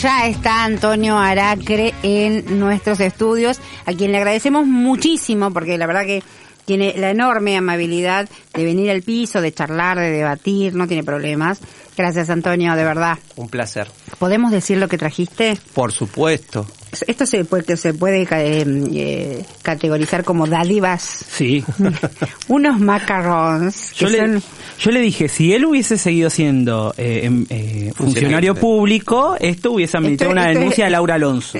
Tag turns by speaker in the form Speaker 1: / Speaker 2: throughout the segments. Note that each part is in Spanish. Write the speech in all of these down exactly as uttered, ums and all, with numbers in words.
Speaker 1: Ya está Antonio Aracre en nuestros estudios, a quien le agradecemos muchísimo porque la verdad que tiene la enorme amabilidad de venir al piso, de charlar, de debatir, no tiene problemas. Gracias, Antonio, de verdad.
Speaker 2: Un placer.
Speaker 1: ¿Podemos decir lo que trajiste?
Speaker 2: Por supuesto.
Speaker 1: Esto se puede, se puede eh, eh, categorizar como dádivas.
Speaker 3: Sí.
Speaker 1: Unos macarons.
Speaker 3: Yo,
Speaker 1: que
Speaker 3: le,
Speaker 1: son...
Speaker 3: yo le dije, si él hubiese seguido siendo eh, eh, funcionario público, esto hubiese ameritado una denuncia de Laura Alonso.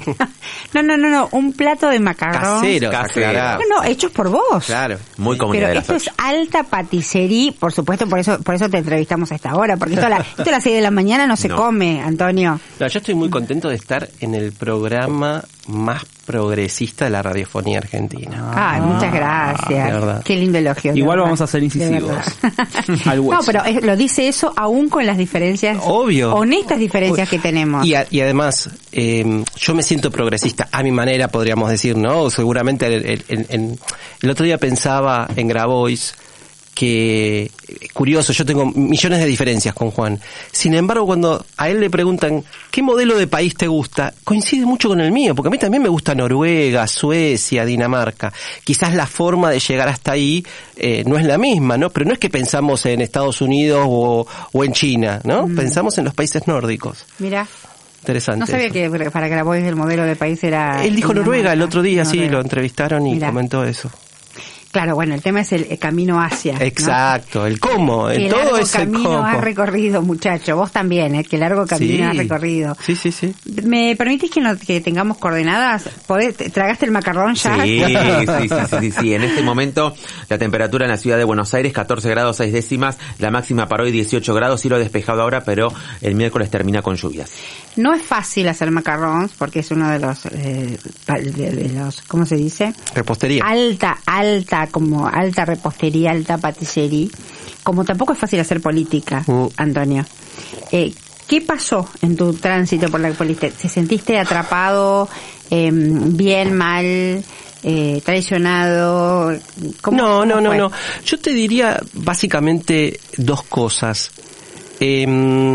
Speaker 1: No, no, no, no, un plato de macarons.
Speaker 2: Casero, casero.
Speaker 1: No, no, hechos por vos.
Speaker 2: Claro.
Speaker 4: Muy comunidad
Speaker 1: Pero
Speaker 4: de
Speaker 1: esto
Speaker 4: las
Speaker 1: es alta paticería, por supuesto, por eso por eso te entrevistamos a esta hora, porque esto a, la, esto a las seis de la mañana no se
Speaker 4: No.
Speaker 1: come, Antonio.
Speaker 2: No, yo estoy muy contento de estar en el programa más progresista de la radiofonía argentina.
Speaker 1: Ay, muchas gracias.
Speaker 2: de verdad.
Speaker 1: Qué lindo elogio. de
Speaker 3: Igual
Speaker 1: verdad.
Speaker 3: vamos a ser
Speaker 1: De
Speaker 3: incisivos.
Speaker 1: verdad.
Speaker 3: Al hueso.
Speaker 1: No, pero es- lo dice eso aún con las diferencias,
Speaker 2: Obvio.
Speaker 1: honestas diferencias que tenemos.
Speaker 2: Y, a- y además, eh, yo me siento progresista a mi manera, podríamos decir, ¿no? Seguramente el, el- el- el- el otro día pensaba en Grabois que, curioso, yo tengo millones de diferencias con Juan. Sin embargo, cuando a él le preguntan ¿qué modelo de país te gusta?, coincide mucho con el mío, porque a mí también me gusta Noruega, Suecia, Dinamarca. Quizás la forma de llegar hasta ahí eh, no es la misma, ¿no? Pero no es que pensamos en Estados Unidos o, o en China, ¿no?
Speaker 1: Mm.
Speaker 2: Pensamos en los países nórdicos.
Speaker 1: Mira,
Speaker 2: Interesante.
Speaker 1: no sabía
Speaker 2: eso.
Speaker 1: que para Grabois el modelo de país era...
Speaker 2: Él dijo
Speaker 1: Dinamarca.
Speaker 2: Noruega el otro día, sí,
Speaker 1: Noruega.
Speaker 2: lo entrevistaron y
Speaker 1: Mirá.
Speaker 2: comentó eso.
Speaker 1: Claro, bueno, el tema es el, el camino hacia. ¿no?
Speaker 2: Exacto, el cómo,
Speaker 1: Qué
Speaker 2: el todo
Speaker 1: largo
Speaker 2: es el
Speaker 1: camino
Speaker 2: cómo.
Speaker 1: has recorrido, muchacho. Vos también, ¿eh? Qué largo camino
Speaker 2: Sí.
Speaker 1: has recorrido.
Speaker 2: Sí, sí, sí.
Speaker 1: ¿Me permitís que, no- que tengamos coordenadas? ¿Podés, te- ¿Tragaste el macarrón ya?
Speaker 4: Sí, sí, sí, sí, sí, sí. En este momento la temperatura en la ciudad de Buenos Aires catorce grados seis décimas, la máxima para hoy dieciocho grados, cielo despejado ahora, pero el miércoles termina con lluvias.
Speaker 1: No es fácil hacer macarrons porque es uno de los, eh, pa- de, de los, ¿cómo se dice?
Speaker 2: Repostería.
Speaker 1: Alta, alta, como alta repostería, alta paticería. Como tampoco es fácil hacer política,
Speaker 2: Mm.
Speaker 1: Antonio. Eh, ¿Qué pasó en tu tránsito por la política? ¿Te sentiste atrapado, eh, bien, mal, eh, traicionado? ¿Cómo-
Speaker 2: No,
Speaker 1: cómo
Speaker 2: no, no,
Speaker 1: fue?
Speaker 2: no. Yo te diría básicamente dos cosas. Eh,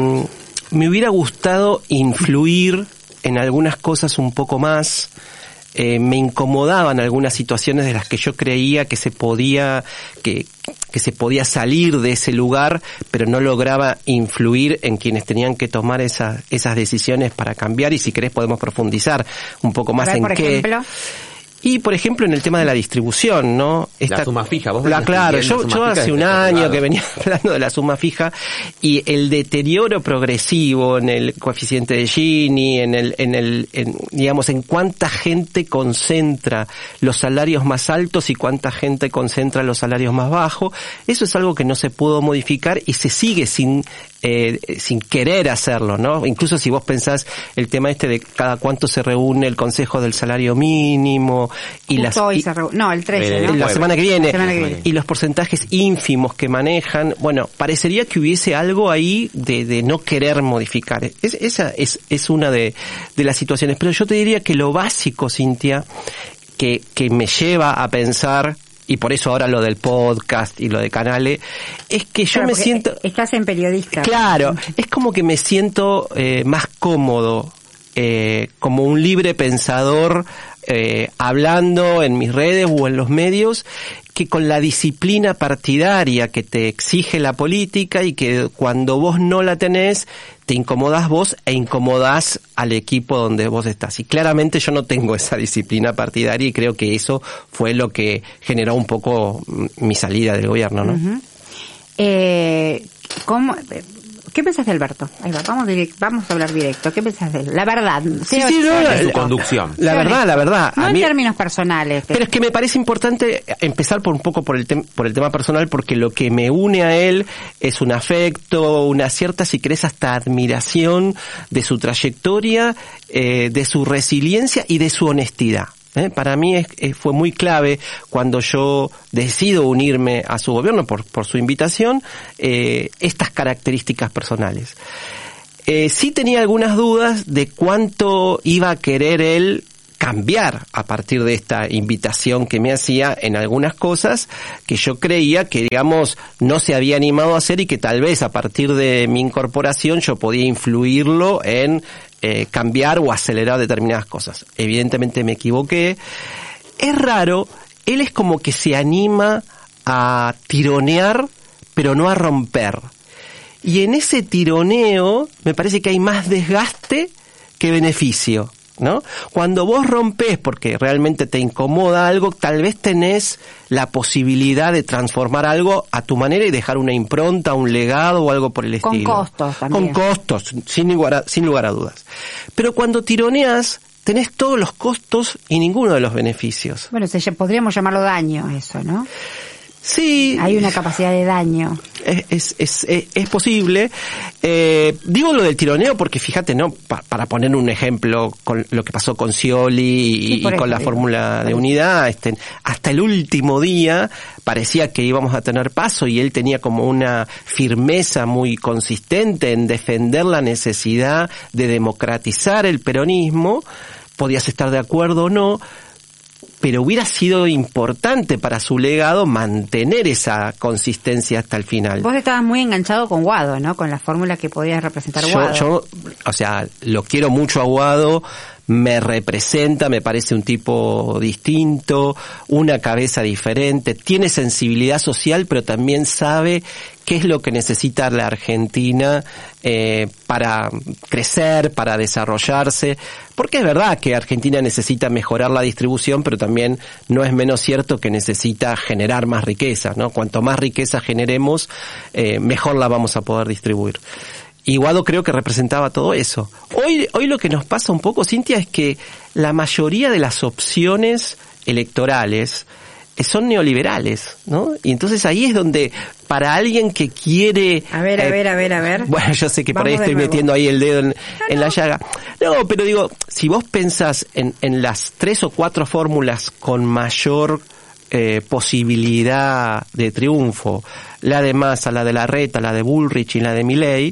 Speaker 2: me hubiera gustado influir en algunas cosas un poco más. Eh, me incomodaban algunas situaciones de las que yo creía que se podía que, que se podía salir de ese lugar, pero no lograba influir en quienes tenían que tomar esas esas decisiones para cambiar. Y si querés podemos profundizar un poco más
Speaker 1: A ver,
Speaker 2: en
Speaker 1: por
Speaker 2: qué.
Speaker 1: ejemplo.
Speaker 2: Y, por ejemplo, en el tema de la distribución, ¿no?
Speaker 4: La suma fija, vos
Speaker 2: la,
Speaker 4: venías
Speaker 2: claro,
Speaker 4: pidiendo
Speaker 2: yo,
Speaker 4: suma
Speaker 2: yo
Speaker 4: fija
Speaker 2: hace
Speaker 4: desde
Speaker 2: un
Speaker 4: otro
Speaker 2: año
Speaker 4: lado.
Speaker 2: que venía hablando de la suma fija y el deterioro progresivo en el coeficiente de Gini, en el, en el, en, digamos, en cuánta gente concentra los salarios más altos y cuánta gente concentra los salarios más bajos, eso es algo que no se pudo modificar y se sigue sin Eh, sin querer hacerlo, ¿no? Incluso si vos pensás el tema este de cada cuánto se reúne el Consejo del Salario Mínimo y
Speaker 1: Justo
Speaker 2: las
Speaker 1: hoy
Speaker 2: y-
Speaker 1: se reú- no, el trece,
Speaker 4: Eh,
Speaker 1: ¿no?
Speaker 2: la
Speaker 4: jueves.
Speaker 2: semana que viene,
Speaker 1: La semana que viene.
Speaker 2: y los porcentajes ínfimos que manejan, bueno, parecería que hubiese algo ahí de, de no querer modificar. Es, esa es, es una de, de las situaciones, pero yo te diría que lo básico, Cintia, que, que me lleva a pensar, y por eso ahora lo del podcast y lo de Canale, es que yo
Speaker 1: Claro,
Speaker 2: me
Speaker 1: porque
Speaker 2: siento...
Speaker 1: Estás en periodista.
Speaker 2: Claro, es como que me siento eh, más cómodo, eh, como un libre pensador, eh, hablando en mis redes o en los medios, que con la disciplina partidaria que te exige la política y que cuando vos no la tenés, te incomodás vos e incomodás al equipo donde vos estás. Y claramente yo no tengo esa disciplina partidaria y creo que eso fue lo que generó un poco mm, mi salida del gobierno, ¿no?
Speaker 1: Ujú. eh, ¿cómo, ¿Qué pensás de Alberto? Ahí va, vamos, direct, vamos a hablar directo. ¿Qué pensás de él? La verdad.
Speaker 2: Sí,
Speaker 1: Sea-
Speaker 2: sí, no,
Speaker 1: sea
Speaker 2: la-
Speaker 4: De su
Speaker 1: honesto.
Speaker 4: conducción.
Speaker 2: La
Speaker 1: Sea
Speaker 2: verdad,
Speaker 1: honesto.
Speaker 2: la verdad.
Speaker 1: No
Speaker 2: a
Speaker 1: en
Speaker 2: mí-
Speaker 1: términos personales.
Speaker 2: Pero es que me parece importante empezar por un poco por el, tem- por el tema personal, porque lo que me une a él es un afecto, una cierta, si querés, hasta admiración de su trayectoria, eh, de su resiliencia y de su honestidad. ¿eh? Para mí es, es- fue muy clave cuando yo decido unirme a su gobierno por, por su invitación, eh, estas características personales. Eh, sí tenía algunas dudas de cuánto iba a querer él cambiar a partir de esta invitación que me hacía en algunas cosas que yo creía que, digamos, no se había animado a hacer y que tal vez a partir de mi incorporación yo podía influirlo en eh, cambiar o acelerar determinadas cosas. Evidentemente me equivoqué. Es raro, él es como que se anima a tironear, pero no a romper. Y en ese tironeo me parece que hay más desgaste que beneficio, ¿no? Cuando vos rompés porque realmente te incomoda algo, tal vez tenés la posibilidad de transformar algo a tu manera y dejar una impronta, un legado o algo por el
Speaker 1: Con
Speaker 2: estilo.
Speaker 1: Con costos también.
Speaker 2: Con costos, sin lugar a, sin lugar a dudas. Pero cuando tironeas, tenés todos los costos y ninguno de los beneficios.
Speaker 1: Bueno, se, podríamos llamarlo daño eso, ¿no?
Speaker 2: Sí.
Speaker 1: Hay una capacidad de daño.
Speaker 2: Es, es, es, es, es posible. Eh, digo lo del tironeo porque fíjate, ¿no? Pa, para poner un ejemplo con lo que pasó con Scioli y, sí, y con eso, la fórmula de unidad, este, hasta el último día parecía que íbamos a tener paso y él tenía como una firmeza muy consistente en defender la necesidad de democratizar el peronismo. Podías estar de acuerdo o no, pero hubiera sido importante para su legado mantener esa consistencia hasta el final.
Speaker 1: Vos estabas muy enganchado con Guado, ¿no? Con la fórmula que podías representar
Speaker 2: yo,
Speaker 1: Guado.
Speaker 2: Yo, o sea, lo quiero mucho a Guado, me representa, me parece un tipo distinto, una cabeza diferente, tiene sensibilidad social, pero también sabe qué es lo que necesita la Argentina eh, para crecer, para desarrollarse, porque es verdad que Argentina necesita mejorar la distribución, pero también no es menos cierto que necesita generar más riqueza, ¿no? Cuanto más riqueza generemos, eh, mejor la vamos a poder distribuir. Y Guado creo que representaba todo eso. Hoy, hoy lo que nos pasa un poco, Cintia, es que la mayoría de las opciones electorales son neoliberales, ¿no? Y entonces ahí es donde, para alguien que quiere...
Speaker 1: A ver, a
Speaker 2: eh,
Speaker 1: ver, a ver, a ver.
Speaker 2: Bueno, yo sé que
Speaker 1: Vamos
Speaker 2: por ahí estoy
Speaker 1: nuevo.
Speaker 2: metiendo ahí el dedo en,
Speaker 1: no,
Speaker 2: en la
Speaker 1: no.
Speaker 2: llaga. No, pero digo, si vos pensás en, en las tres o cuatro fórmulas con mayor eh, posibilidad de triunfo, la de Massa, la de Larreta, la de Bullrich y la de Milei,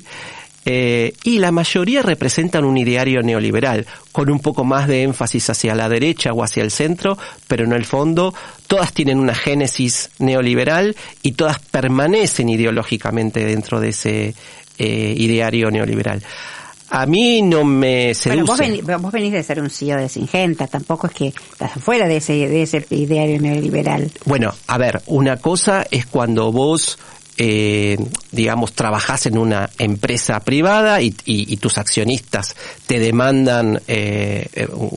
Speaker 2: Eh, y la mayoría representan un ideario neoliberal, con un poco más de énfasis hacia la derecha o hacia el centro, pero en el fondo todas tienen una génesis neoliberal y todas permanecen ideológicamente dentro de ese eh, ideario neoliberal. A mí no me seduce.
Speaker 1: Bueno, vos, ven, vos venís de ser un C E O de Singenta, tampoco es que estás afuera de ese, de ese ideario neoliberal.
Speaker 2: Bueno, a ver, una cosa es cuando vos Eh, digamos, trabajás en una empresa privada y, y, y tus accionistas te demandan eh,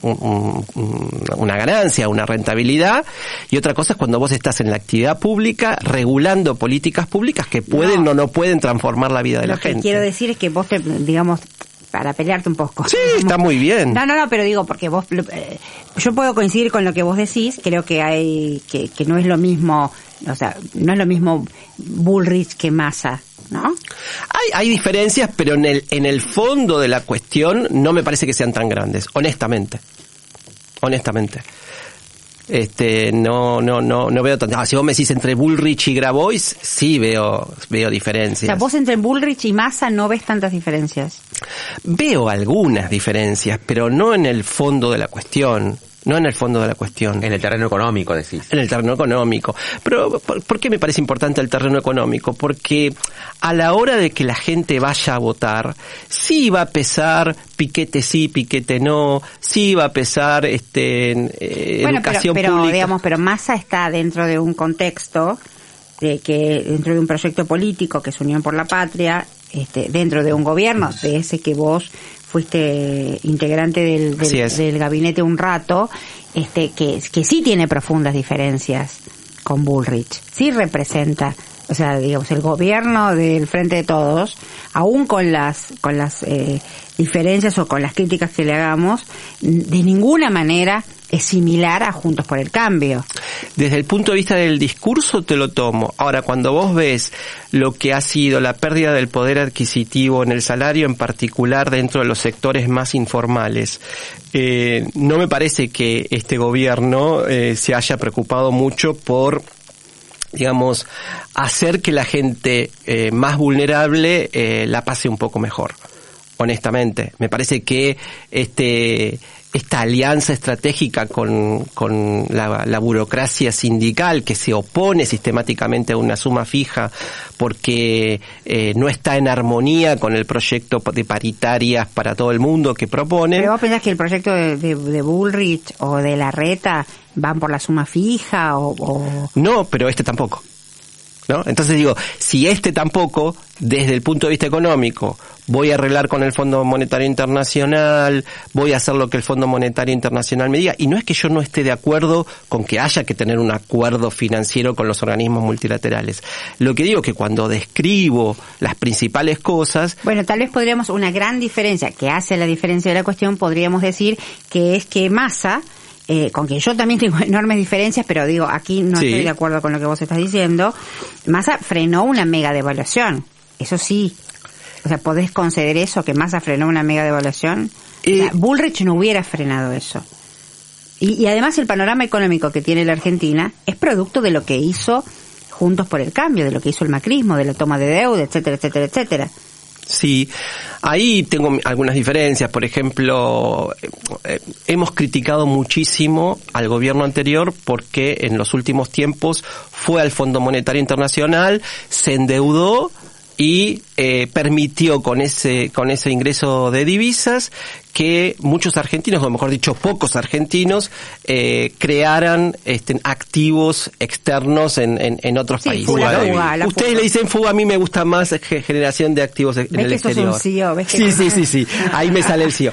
Speaker 2: un, un, una ganancia, una rentabilidad, y otra cosa es cuando vos estás en la actividad pública regulando políticas públicas que pueden
Speaker 1: no.
Speaker 2: o no pueden transformar la vida de
Speaker 1: Lo
Speaker 2: la
Speaker 1: que
Speaker 2: gente.
Speaker 1: quiero decir es que vos, te, digamos, para pelearte un poco.
Speaker 2: Sí, está muy bien.
Speaker 1: No, no, no, pero digo, porque vos, eh, yo puedo coincidir con lo que vos decís, creo que hay, que, que no es lo mismo, o sea, no es lo mismo Bullrich que Massa, ¿no?
Speaker 2: Hay, hay diferencias, pero en el, en el fondo de la cuestión no me parece que sean tan grandes, honestamente. Honestamente. Este, no, no, no, no veo tanto. Ah, si vos me decís entre Bullrich y Grabois, sí veo, veo diferencias.
Speaker 1: O sea, vos entre Bullrich y Massa no ves tantas diferencias.
Speaker 2: Veo algunas diferencias, pero no en el fondo de la cuestión. No en el fondo de la cuestión.
Speaker 4: En el terreno económico, decís.
Speaker 2: En el terreno económico. Pero, ¿por, ¿por qué me parece importante el terreno económico? Porque a la hora de que la gente vaya a votar, sí va a pesar Piquete sí, Piquete no, sí va a pesar este eh,
Speaker 1: bueno,
Speaker 2: educación
Speaker 1: pero, pero,
Speaker 2: pública.
Speaker 1: digamos, pero Massa está dentro de un contexto, de que dentro de un proyecto político que es Unión por la Patria, este, dentro de un gobierno, de ese que vos fuiste integrante del, del, del gabinete un rato, este, que, que sí tiene profundas diferencias con Bullrich, sí representa, o sea, digamos, el gobierno del Frente de Todos, aún con las, con las eh, diferencias o con las críticas que le hagamos, de ninguna manera es similar a Juntos por el Cambio.
Speaker 2: Desde el punto de vista del discurso te lo tomo. Ahora, cuando vos ves lo que ha sido la pérdida del poder adquisitivo en el salario, en particular dentro de los sectores más informales, eh, no me parece que este gobierno eh, se haya preocupado mucho por, digamos, hacer que la gente eh, más vulnerable eh, la pase un poco mejor. Honestamente, me parece que este esta alianza estratégica con, con la, la burocracia sindical que se opone sistemáticamente a una suma fija porque eh, no está en armonía con el proyecto de paritarias para todo el mundo que proponen.
Speaker 1: ¿Pero vos pensás que el proyecto de, de, de Bullrich o de Larreta van por la suma fija o, o...?
Speaker 2: No, pero este tampoco, ¿no? Entonces digo, si este tampoco, desde el punto de vista económico, voy a arreglar con el Fondo Monetario Internacional, voy a hacer lo que el Fondo Monetario Internacional me diga, y no es que yo no esté de acuerdo con que haya que tener un acuerdo financiero con los organismos multilaterales. Lo que digo es que cuando describo las principales cosas...
Speaker 1: Bueno, tal vez podríamos, una gran diferencia, que hace la diferencia de la cuestión, podríamos decir que es que Massa... Eh, con quien yo también tengo enormes diferencias, pero digo, aquí no sí. estoy de acuerdo con lo que vos estás diciendo, Massa frenó una mega devaluación, eso sí. O sea, ¿podés conceder eso, que Massa frenó una mega devaluación? Eh, o sea, Bullrich no hubiera frenado eso. Y, y además el panorama económico que tiene la Argentina es producto de lo que hizo Juntos por el Cambio, de lo que hizo el macrismo, de la toma de deuda, etcétera, etcétera, etcétera.
Speaker 2: Sí, ahí tengo algunas diferencias. Por ejemplo, eh, hemos criticado muchísimo al gobierno anterior porque en los últimos tiempos fue al Fondo Monetario Internacional, se endeudó y eh, permitió con ese con ese ingreso de divisas que muchos argentinos, o mejor dicho, pocos argentinos, eh, crearan este, activos externos en, en, en otros sí, países.
Speaker 1: Fuga,
Speaker 2: ¿no?
Speaker 1: fuga, la
Speaker 2: Ustedes
Speaker 1: fuga.
Speaker 2: le dicen fuga, a mí me gusta más generación de activos en
Speaker 1: ¿Ves
Speaker 2: el
Speaker 1: que
Speaker 2: exterior.
Speaker 1: Sos un C E O, ¿ves que
Speaker 2: sí, sí, sí, sí, ahí me sale el C E O.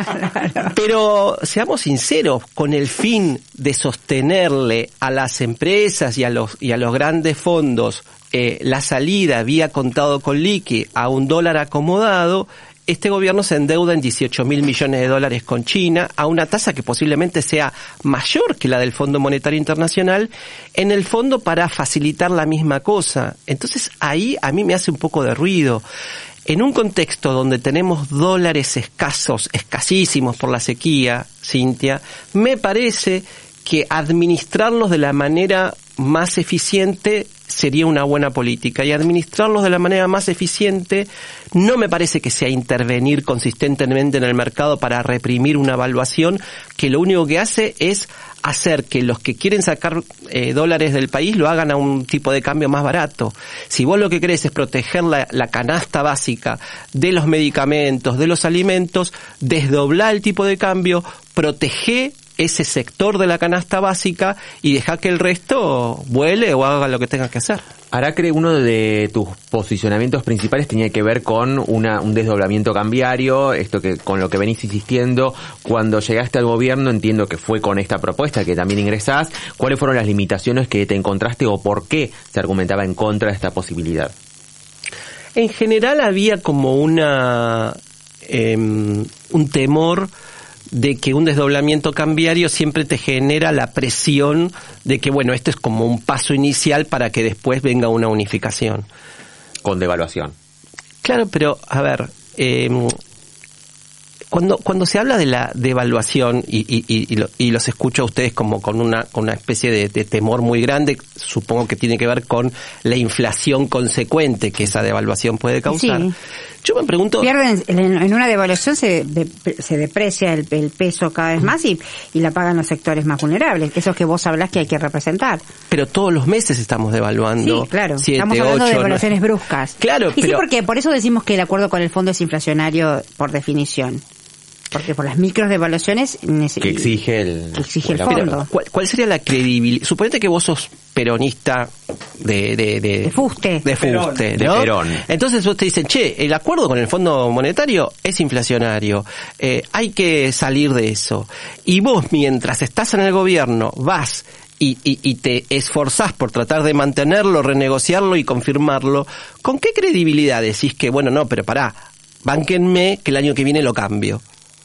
Speaker 2: Pero seamos sinceros, con el fin de sostenerle a las empresas y a los y a los grandes fondos eh, la salida vía contado con liqui a un dólar acomodado, este gobierno se endeuda en dieciocho mil millones de dólares con China a una tasa que posiblemente sea mayor que la del Fondo Monetario Internacional, en el fondo para facilitar la misma cosa. Entonces ahí a mí me hace un poco de ruido. En un contexto donde tenemos dólares escasos, escasísimos por la sequía, Cintia, me parece que administrarlos de la manera más eficiente sería una buena política, y administrarlos de la manera más eficiente no me parece que sea intervenir consistentemente en el mercado para reprimir una evaluación que lo único que hace es hacer que los que quieren sacar eh, dólares del país lo hagan a un tipo de cambio más barato. Si vos lo que querés es proteger la, la canasta básica de los medicamentos, de los alimentos, desdoblar el tipo de cambio, proteger ese sector de la canasta básica y dejar que el resto vuele o haga lo que tenga que hacer.
Speaker 4: Aracre, uno de tus posicionamientos principales tenía que ver con una, un desdoblamiento cambiario, esto que con lo que venís insistiendo. Cuando llegaste al gobierno, entiendo que fue con esta propuesta que también ingresás. ¿Cuáles fueron las limitaciones que te encontraste o por qué se argumentaba en contra de esta posibilidad?
Speaker 2: En general había como una eh, un temor de que un desdoblamiento cambiario siempre te genera la presión de que, bueno, esto es como un paso inicial para que después venga una unificación.
Speaker 4: Con devaluación.
Speaker 2: Claro, pero, a ver, eh, cuando cuando se habla de la devaluación, y, y, y, y, lo, y los escucho a ustedes como con una con una especie de, de temor muy grande, supongo que tiene que ver con la inflación consecuente que esa devaluación puede causar. Sí. Yo me pregunto...
Speaker 1: Pierden, en una devaluación se, de, se deprecia el, el peso cada vez más y, y la pagan los sectores más vulnerables, esos que vos hablás que hay que representar.
Speaker 2: Pero todos los meses estamos devaluando.
Speaker 1: Sí, claro.
Speaker 2: siete,
Speaker 1: estamos hablando
Speaker 2: ocho,
Speaker 1: de devaluaciones no... bruscas.
Speaker 2: Claro,
Speaker 1: y
Speaker 2: pero...
Speaker 1: sí, porque por eso decimos que el acuerdo con el fondo es inflacionario por definición. Porque por las micros devaluaciones
Speaker 4: que exige el,
Speaker 1: que exige el fondo.
Speaker 2: Pero, ¿cuál, ¿Cuál sería la credibilidad? Suponete que vos sos peronista de de de,
Speaker 1: de fuste,
Speaker 2: de fuste,
Speaker 4: ¿no? De Perón.
Speaker 2: Entonces vos te dicen, che, el acuerdo con el Fondo Monetario es inflacionario, eh, hay que salir de eso. Y vos, mientras estás en el gobierno, vas y, y, y te esforzás por tratar de mantenerlo, renegociarlo y confirmarlo, ¿con qué credibilidad decís que, bueno, no, pero pará, bánquenme que el año que viene lo cambio?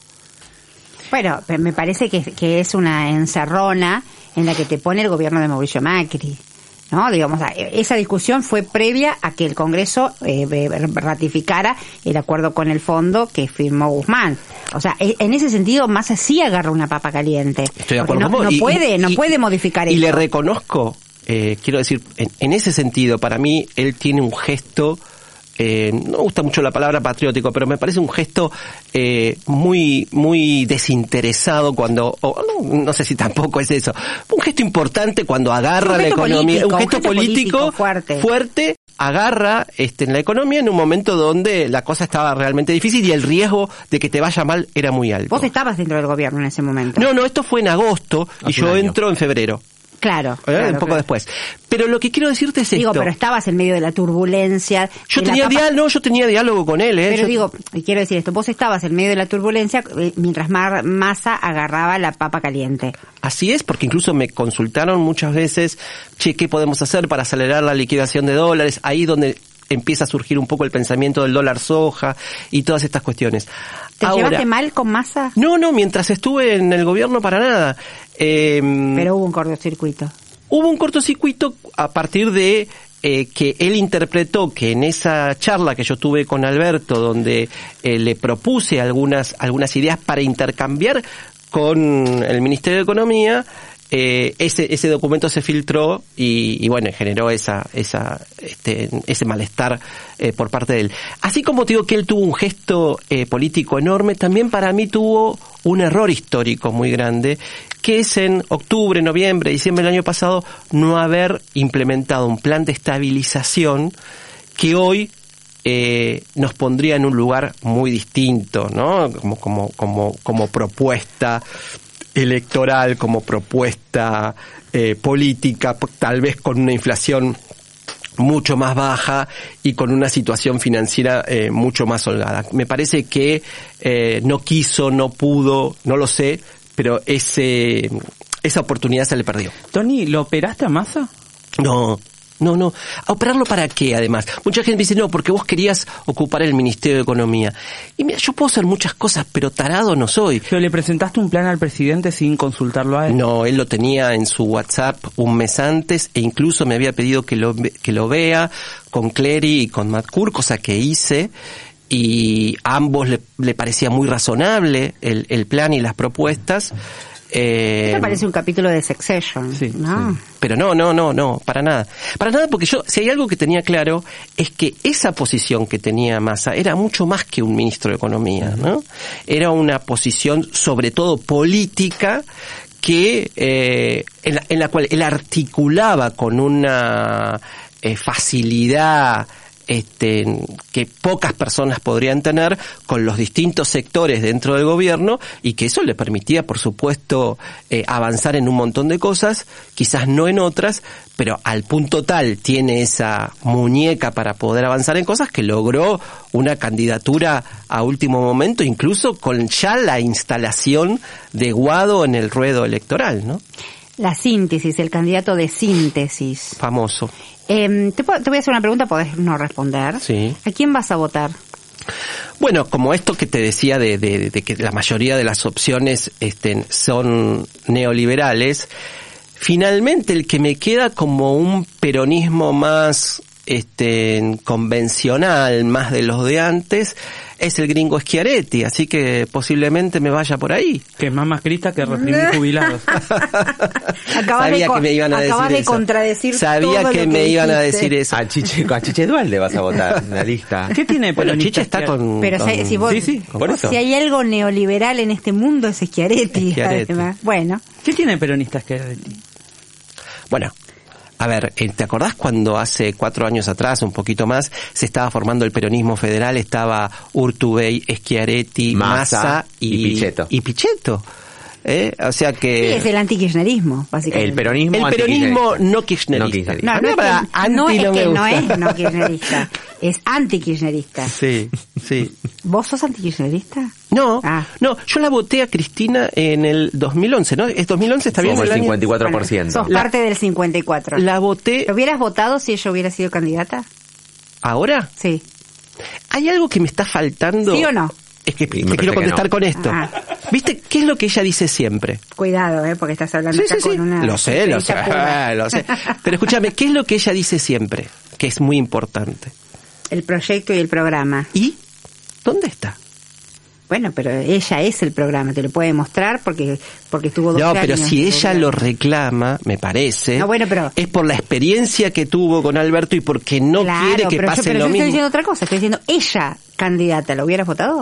Speaker 1: Bueno, me parece que, que es una encerrona en la que te pone el gobierno de Mauricio Macri, ¿no? Digamos, esa discusión fue previa a que el Congreso eh, ratificara el acuerdo con el fondo que firmó Guzmán. O sea, en ese sentido, Massa sí agarra una papa caliente.
Speaker 2: Estoy de acuerdo
Speaker 1: no,
Speaker 2: con vos.
Speaker 1: no
Speaker 2: y,
Speaker 1: puede,
Speaker 2: y,
Speaker 1: no
Speaker 2: y,
Speaker 1: puede modificar
Speaker 2: y
Speaker 1: eso.
Speaker 2: Y le reconozco, eh, quiero decir, en, en ese sentido, para mí, él tiene un gesto eh, no me gusta mucho la palabra patriótico, pero me parece un gesto eh, muy muy desinteresado cuando, o, no, no sé si tampoco es eso, un gesto importante cuando agarra la economía,
Speaker 1: político,
Speaker 2: un gesto,
Speaker 1: un gesto
Speaker 2: político,
Speaker 1: político fuerte.
Speaker 2: fuerte, agarra este, en la economía en un momento donde la cosa estaba realmente difícil y el riesgo de que te vaya mal era muy alto.
Speaker 1: Vos estabas dentro del gobierno en ese momento.
Speaker 2: No, no, esto fue en agosto y
Speaker 4: Hace
Speaker 2: yo
Speaker 4: un año.
Speaker 2: entro en febrero.
Speaker 1: Claro,
Speaker 2: ¿Eh?
Speaker 1: claro,
Speaker 2: un poco
Speaker 1: claro.
Speaker 2: después. Pero lo que quiero decirte es
Speaker 1: Digo,
Speaker 2: esto.
Speaker 1: pero estabas en medio de la turbulencia.
Speaker 2: Yo
Speaker 1: de la
Speaker 2: tenía
Speaker 1: papa-
Speaker 2: diálogo, no, yo tenía diálogo con él, ¿eh?
Speaker 1: Pero
Speaker 2: Yo-
Speaker 1: digo, y quiero decir esto, vos estabas en medio de la turbulencia eh, mientras Mar- Massa agarraba la papa caliente.
Speaker 2: Así es, porque incluso me consultaron muchas veces, che, ¿qué podemos hacer para acelerar la liquidación de dólares? Ahí donde empieza a surgir un poco el pensamiento del dólar soja y todas estas cuestiones.
Speaker 1: ¿Te
Speaker 2: Ahora,
Speaker 1: llevaste mal con Massa?
Speaker 2: No, no, mientras estuve en el gobierno para nada. Eh,
Speaker 1: Pero hubo un cortocircuito.
Speaker 2: Hubo un cortocircuito a partir de eh, que él interpretó que en esa charla que yo tuve con Alberto, donde eh, le propuse algunas algunas ideas para intercambiar con el Ministerio de Economía, eh, ese ese documento se filtró y, y bueno, generó esa esa este ese malestar eh, por parte de él. Así como te digo que él tuvo un gesto eh, político enorme, también para mí tuvo un error histórico muy grande, que es en octubre, noviembre, diciembre del año pasado no haber implementado un plan de estabilización que hoy eh, nos pondría en un lugar muy distinto, ¿no? Como como como como propuesta electoral, como propuesta eh, política, tal vez con una inflación mucho más baja y con una situación financiera eh, mucho más holgada. Me parece que eh, no quiso, no pudo, no lo sé, pero ese esa oportunidad se le perdió.
Speaker 3: Tony, ¿lo operaste a Massa?
Speaker 2: No, no, no. ¿A operarlo para qué, además? Mucha gente me dice, no, porque vos querías ocupar el Ministerio de Economía. Y mira, yo puedo hacer muchas cosas, pero tarado no soy.
Speaker 3: ¿Pero le presentaste un plan al presidente sin consultarlo a él?
Speaker 2: No, él lo tenía en su WhatsApp un mes antes e incluso me había pedido que lo, que lo vea con Clery y con Matcur, cosa que hice. Y a ambos le, le parecía muy razonable el, el plan y las propuestas. Eh,
Speaker 1: Esto parece un capítulo de Succession,
Speaker 3: Sí,
Speaker 1: ¿no?
Speaker 3: sí.
Speaker 2: Pero no, no, no, no, para nada. Para nada, porque yo, si hay algo que tenía claro, es que esa posición que tenía Massa era mucho más que un ministro de Economía, ¿no? Era una posición, sobre todo política, que, eh, en la, en la cual él articulaba con una eh, facilidad este, que pocas personas podrían tener con los distintos sectores dentro del gobierno y que eso le permitía, por supuesto, eh, avanzar en un montón de cosas, quizás no en otras, pero al punto tal tiene esa muñeca para poder avanzar en cosas que logró una candidatura a último momento, incluso con ya la instalación de Guado en el ruedo electoral, ¿no?
Speaker 1: La síntesis, el candidato de síntesis.
Speaker 2: Famoso.
Speaker 1: Eh, te, puedo- te voy a hacer una pregunta, podés no responder.
Speaker 2: Sí.
Speaker 1: ¿A quién vas a votar?
Speaker 2: Bueno, como esto que te decía de, de, de que la mayoría de las opciones este, son neoliberales, finalmente el que me queda como un peronismo más este, convencional, más de los de antes, es el gringo Schiaretti, así que posiblemente me vaya por ahí.
Speaker 3: Que es más macrista que reprimir jubilados.
Speaker 1: Acabas
Speaker 2: Sabía
Speaker 1: de,
Speaker 2: que me iban a decir
Speaker 1: acabas de
Speaker 2: eso.
Speaker 1: contradecir
Speaker 2: Sabía
Speaker 1: todo
Speaker 2: que
Speaker 1: lo
Speaker 2: me iban a
Speaker 1: dijiste.
Speaker 2: decir eso.
Speaker 4: A Chiche, a Chiche Dualde vas a votar en la lista.
Speaker 3: ¿Qué tiene
Speaker 2: Bueno,
Speaker 3: peronista
Speaker 2: Chicha está
Speaker 3: Schiaretti?
Speaker 2: con...
Speaker 1: Pero
Speaker 2: con-
Speaker 1: si, si vos,
Speaker 3: Sí, sí,
Speaker 4: por eso.
Speaker 1: si hay algo neoliberal en este mundo es Schiaretti,
Speaker 2: Schiaretti.
Speaker 1: además. Bueno,
Speaker 3: ¿Qué tiene peronista Schiaretti?
Speaker 2: Bueno, a ver, eh, ¿te acordás cuando hace cuatro años atrás, un poquito más, se estaba formando el peronismo federal? Estaba Urtubey, Schiaretti,
Speaker 4: Massa
Speaker 2: Massa
Speaker 4: y Pichetto.
Speaker 2: Y Pichetto. ¿Eh? O sea que...
Speaker 1: sí, es el antikirchnerismo, básicamente.
Speaker 4: El peronismo
Speaker 2: el peronismo no kirchnerista.
Speaker 4: No kirchnerista.
Speaker 1: No,
Speaker 2: A
Speaker 1: no
Speaker 2: mí
Speaker 1: es
Speaker 2: para
Speaker 1: que,
Speaker 2: anti
Speaker 1: no, es,
Speaker 2: no me
Speaker 1: que no
Speaker 2: gusta.
Speaker 1: es no kirchnerista, es antikirchnerista.
Speaker 2: Sí, sí.
Speaker 1: ¿Vos sos antikirchnerista?
Speaker 2: No,
Speaker 1: Ah.
Speaker 2: no, yo la voté a Cristina en el dos mil once, ¿no? ¿Es dos mil once? ¿Está bien
Speaker 4: Como el
Speaker 2: año?
Speaker 4: cincuenta y cuatro por ciento.
Speaker 1: Sos
Speaker 2: La-
Speaker 1: parte del cincuenta y cuatro.
Speaker 2: La voté
Speaker 1: ¿Lo hubieras votado si ella hubiera sido candidata?
Speaker 2: ahora.
Speaker 1: Sí.
Speaker 2: ¿Hay algo que me está faltando?
Speaker 1: ¿Sí o no?
Speaker 2: Es que
Speaker 4: me
Speaker 2: te
Speaker 4: parece
Speaker 2: quiero
Speaker 4: que
Speaker 2: contestar
Speaker 4: no.
Speaker 2: con esto.
Speaker 1: Ah.
Speaker 2: ¿Viste qué es lo que ella dice siempre?
Speaker 1: Cuidado, ¿eh? Porque estás hablando
Speaker 2: Sí,
Speaker 1: acá
Speaker 2: sí, sí.
Speaker 1: con una...
Speaker 2: Lo sé, lo sé,
Speaker 1: periodista pura.
Speaker 2: lo sé. Pero escúchame, ¿qué es lo que ella dice siempre? Que es muy importante.
Speaker 1: El proyecto y el programa.
Speaker 2: ¿Y dónde está?
Speaker 1: Bueno, pero ella es el programa, te lo puede mostrar porque porque estuvo doce
Speaker 2: No,
Speaker 1: años.
Speaker 2: pero si ella lo reclama, me parece,
Speaker 1: No, bueno, pero-
Speaker 2: es por la experiencia que tuvo con Alberto y porque no
Speaker 1: Claro,
Speaker 2: quiere que
Speaker 1: pero
Speaker 2: pase
Speaker 1: yo, pero
Speaker 2: lo
Speaker 1: yo
Speaker 2: mismo.
Speaker 1: estoy diciendo otra cosa, estoy diciendo ella candidata, ¿lo hubieras votado?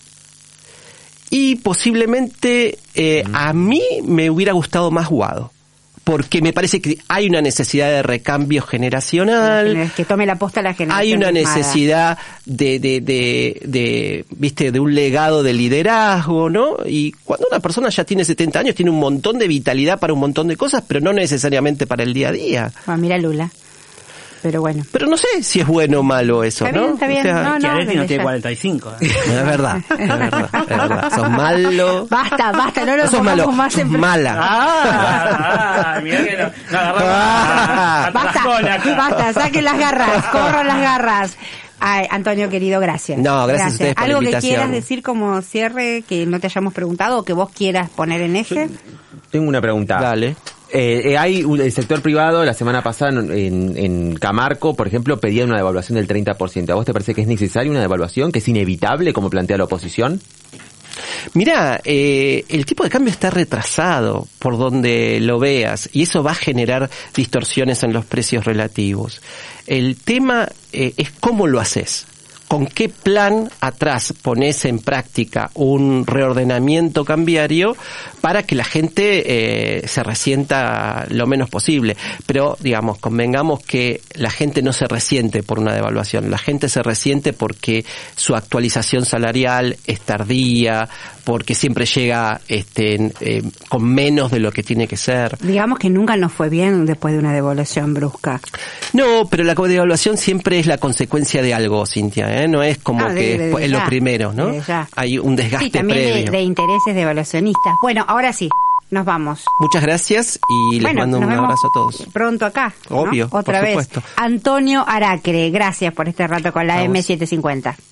Speaker 2: Y posiblemente eh, a mí me hubiera gustado más Guado. Porque me parece que hay una necesidad de recambio generacional,
Speaker 1: Que tome la posta la generación.
Speaker 2: hay una
Speaker 1: mismada.
Speaker 2: necesidad de, de, de, de, viste, de un legado de liderazgo, ¿no? Y cuando una persona ya tiene setenta años, tiene un montón de vitalidad para un montón de cosas, pero no necesariamente para el día a día.
Speaker 1: Bueno, mira Lula. Pero bueno.
Speaker 2: Pero no sé si es bueno o malo eso,
Speaker 1: Está
Speaker 2: ¿no?
Speaker 1: bien, está bien.
Speaker 2: O sea,
Speaker 1: No, no,
Speaker 3: Chiaretti no
Speaker 1: desde
Speaker 3: tiene
Speaker 1: ya.
Speaker 3: cuarenta y cinco. ¿eh?
Speaker 2: es verdad, es verdad, es verdad. Sos malo.
Speaker 1: Basta, basta, no lo
Speaker 2: No sos
Speaker 1: pongamos
Speaker 2: malo,
Speaker 1: más
Speaker 2: sos
Speaker 1: en...
Speaker 2: mala.
Speaker 3: Ah, ah, mirá que no, no agarramos a- a
Speaker 1: Basta,
Speaker 3: Trascola acá.
Speaker 1: basta, saquen las garras, corran las garras. Ay, Antonio, querido, gracias.
Speaker 2: No, gracias a ustedes por la
Speaker 1: ¿Algo que
Speaker 2: invitación.
Speaker 1: quieras decir como cierre que no te hayamos preguntado o que vos quieras poner en eje?
Speaker 4: Tengo una pregunta.
Speaker 2: Dale.
Speaker 4: Eh, eh, hay un- el sector privado, la semana pasada en, en, en Camarco, por ejemplo, pedía una devaluación del treinta por ciento. ¿A vos te parece que es necesaria una devaluación, que es inevitable, como plantea la oposición?
Speaker 2: Mirá, eh, el tipo de cambio está retrasado por donde lo veas y eso va a generar distorsiones en los precios relativos. El tema eh, es cómo lo haces. ¿Con qué plan atrás pones en práctica un reordenamiento cambiario para que la gente eh, se resienta lo menos posible? Pero, digamos, convengamos que la gente no se resiente por una devaluación. La gente se resiente porque su actualización salarial es tardía, porque siempre llega este, eh, con menos de lo que tiene que ser.
Speaker 1: Digamos que nunca nos fue bien después de una devaluación brusca.
Speaker 2: No, pero la devaluación siempre es la consecuencia de algo, Cintia, ¿eh? No es como
Speaker 1: Ah, de-
Speaker 2: que
Speaker 1: de-
Speaker 2: es, es lo
Speaker 1: ya,
Speaker 2: primero, ¿no?
Speaker 1: de ya.
Speaker 2: Hay un desgaste
Speaker 1: Sí, también de,
Speaker 2: previo.
Speaker 1: de intereses de evaluacionistas. Bueno, ahora sí, nos vamos.
Speaker 2: Muchas gracias y les
Speaker 1: Bueno,
Speaker 2: mando
Speaker 1: nos
Speaker 2: un
Speaker 1: vemos
Speaker 2: abrazo a todos.
Speaker 1: Pronto acá. ¿no?
Speaker 2: Obvio,
Speaker 1: Otra
Speaker 2: por
Speaker 1: vez.
Speaker 2: supuesto.
Speaker 1: Antonio Aracre, gracias por este rato con la
Speaker 2: A vos.
Speaker 1: M setecientos cincuenta.